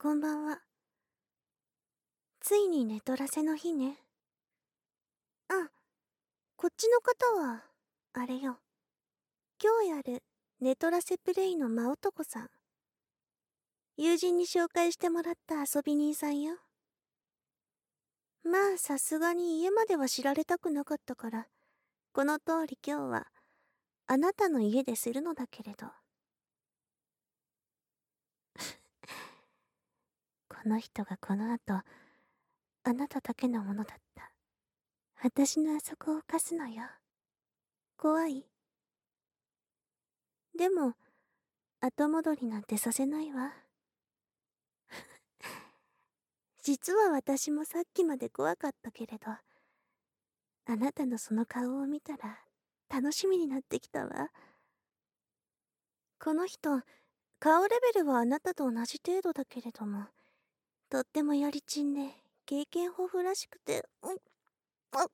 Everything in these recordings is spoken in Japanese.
こんばんは。ついに寝取らせの日ね。うん、こっちの方は、あれよ。今日やる寝取らせプレイの真男さん。友人に紹介してもらった遊び人さんよ。まあ、さすがに家までは知られたくなかったから、この通り今日は、あなたの家でするのだけれど。この人がこの後、あなただけのものだった。私のあそこを貸すのよ。怖い？でも、後戻りなんてさせないわ。実は私もさっきまで怖かったけれど、あなたのその顔を見たら楽しみになってきたわ。この人、顔レベルはあなたと同じ程度だけれども、とってもやりちんで経験豊富らしくて、あ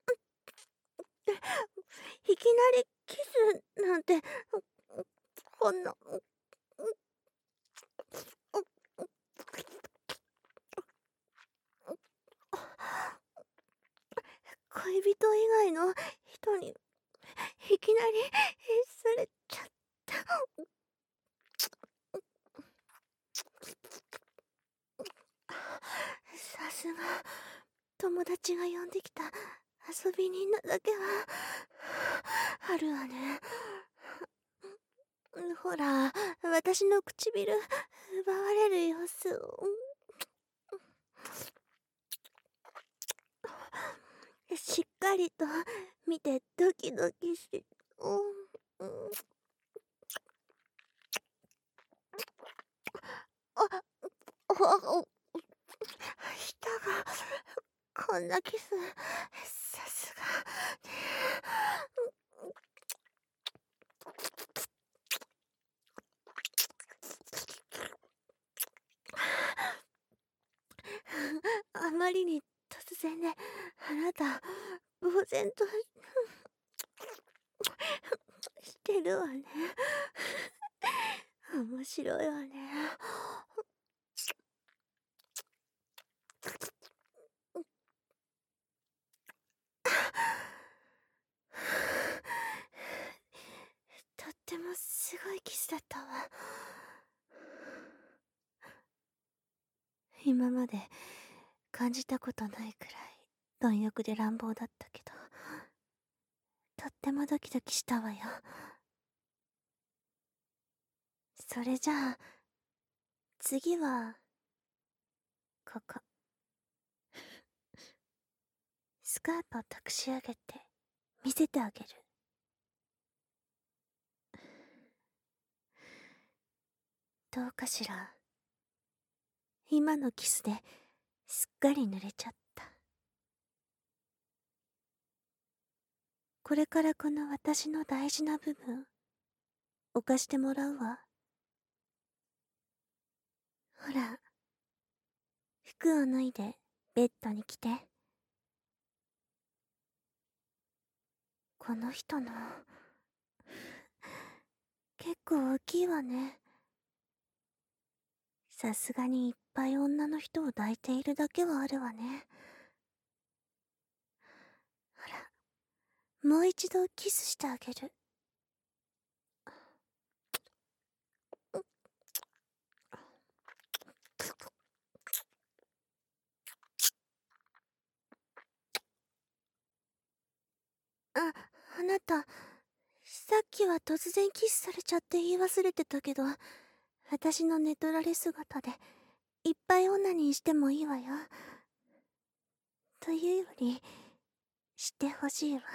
いきなりキスなんて、こんな、恋人以外の人にいきなりされちゃった。さすが友達が呼んできた遊び人なだけはあるわね。ほら、私の唇奪われる様子をしっかりと見てドキドキして、あ、舌がこんなキス、さすがあまりに突然で、あなた、呆然としてるわね。面白いわね。とってもすごいキスだったわ。今まで感じたことないくらい貪欲で乱暴だったけど、とってもドキドキしたわよ。それじゃあ、次は、ここ。スカートを託し上げて、見せてあげる。どうかしら。今のキスですっかり濡れちゃった。これからこの私の大事な部分、犯してもらうわ。ほら、服を脱いでベッドに来て。この人の、結構大きいわね。さすがにいっぱい女の人を抱いているだけはあるわね。ほら、もう一度キスしてあげる。あなた、さっきは突然キスされちゃって言い忘れてたけど、私の寝取られ姿で、いっぱい女にしてもいいわよ。というより、してほしいわ。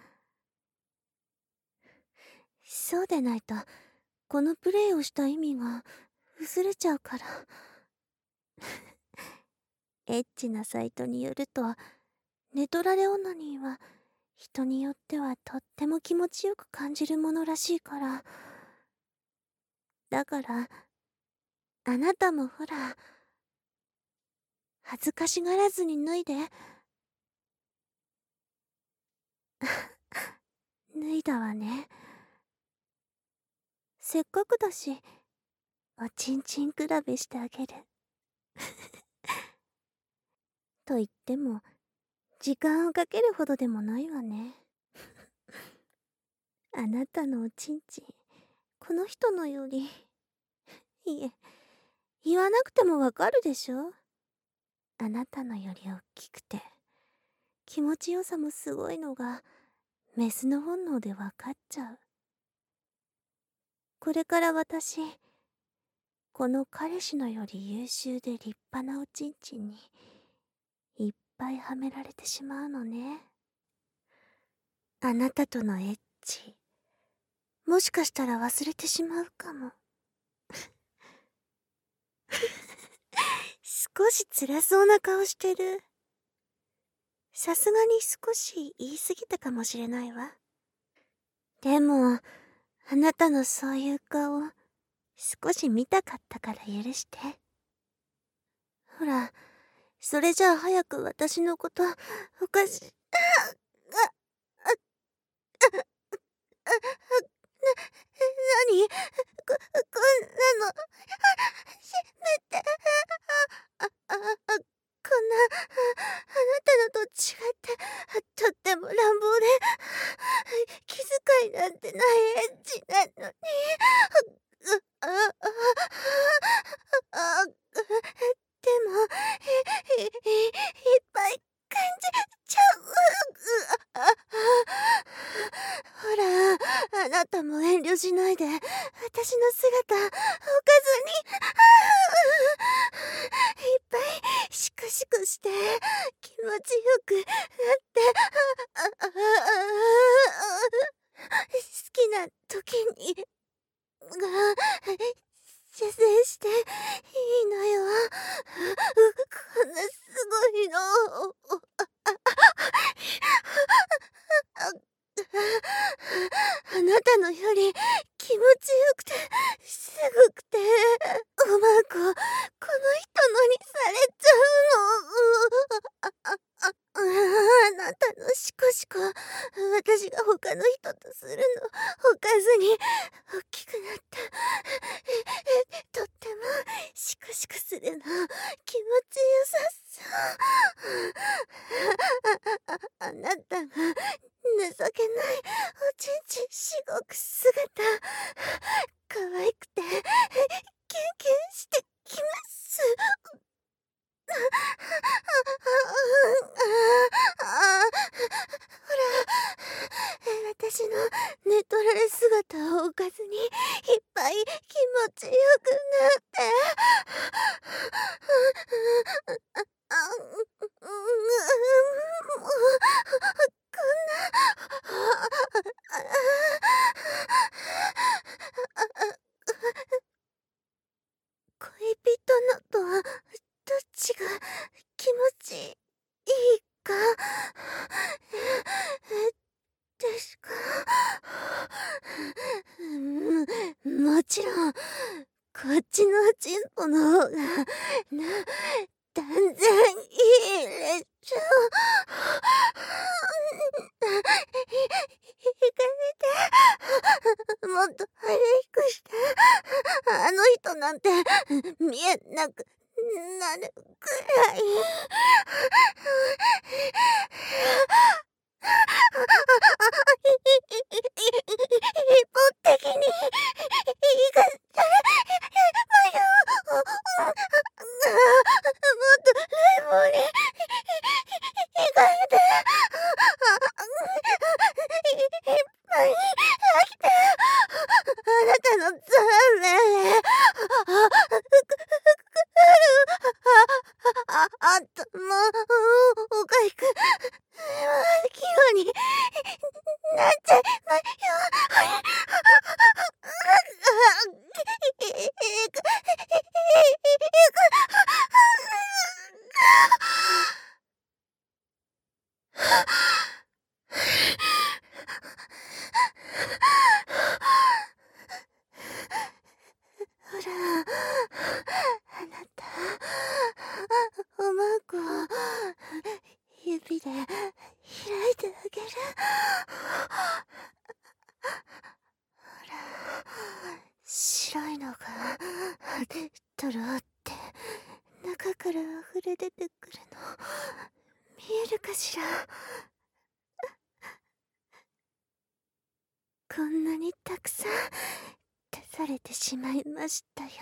そうでないと、このプレイをした意味が薄れちゃうから。エッチなサイトによると、寝取られオナニーは、人によってはとっても気持ちよく感じるものらしいから。だから、あなたもほら、恥ずかしがらずに脱いで。脱いだわね。せっかくだし、おちんちん比べしてあげる。 と言っても、時間をかけるほどでもないわね。あなたのおちんちん、この人のより、いえ、言わなくてもわかるでしょ？あなたのより大きくて、気持ちよさもすごいのが、メスの本能でわかっちゃう。これから私、この彼氏のより優秀で立派なおちんちんに、いっぱいはめられてしまうのね。あなたとのエッチ、もしかしたら忘れてしまうかも。少し辛そうな顔してる。さすがに少し言い過ぎたかもしれないわ。でも、あなたのそういう顔、少し見たかったから許して。ほら、それじゃあ早く私のこと、おかし、なにこんなの、しめて、こんな、あなたのと違って、とっても乱暴で、気遣いなんてないエッチなのに、あ、あ、あ、でも、いっぱい感じちゃう。ほら、あなたも遠慮しないで、私の姿、おかずに、いっぱい、シクシクして、気持ちよくなって、好きな時に、射精していいのよ。こんなすごいの。あなたのより気持ちよくて、すごくて、おまんこ、この人のにされちゃうの。あなたのシコシコ、私が他の人とするの、おかずに、大きくなった。とっても、シクシクするの、気持ちよさそう。あなたが、情けないおちんちんしごく姿、可愛くて、キュンキュンしてきます。ほら、私の寝取られ姿をおかずに、いっぱい気持ちよくなって。こんな、恋人のとは、どっちが気持ちいいか、ですか？もちろん、こっちのチンポの方が、断然いいでしょ。行かれて、もっと早くして、あの人なんて見えなくなるくらい。一方的に行かされまよ。もっと冷房に行かれて、いっぱい飽きて、あなたのザーメン、あともう、おかゆく、器用になっちゃいまよ。ほら、あなた、おまんこを指で開いてあげる。ほら、白いのがとろって中から溢れ出てくるのえるかしら。こんなにたくさん出されてしまいましたよ。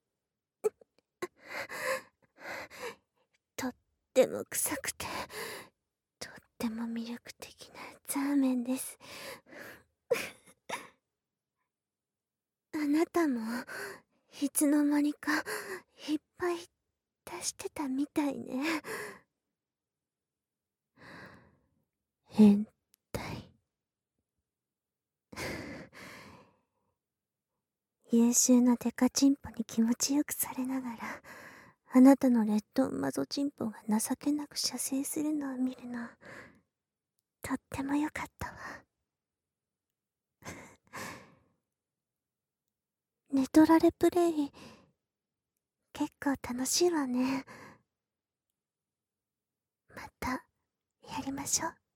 とっても臭くて、とっても魅力的なザーメンです。あなたもいつの間にかいっぱい出してたみたいね。変態。優秀なデカチンポに気持ちよくされながら、あなたのレッドンマゾチンポが情けなく射精するのを見るの、とってもよかったわ。ネトラレプレイ、結構楽しいわね。また、やりましょう。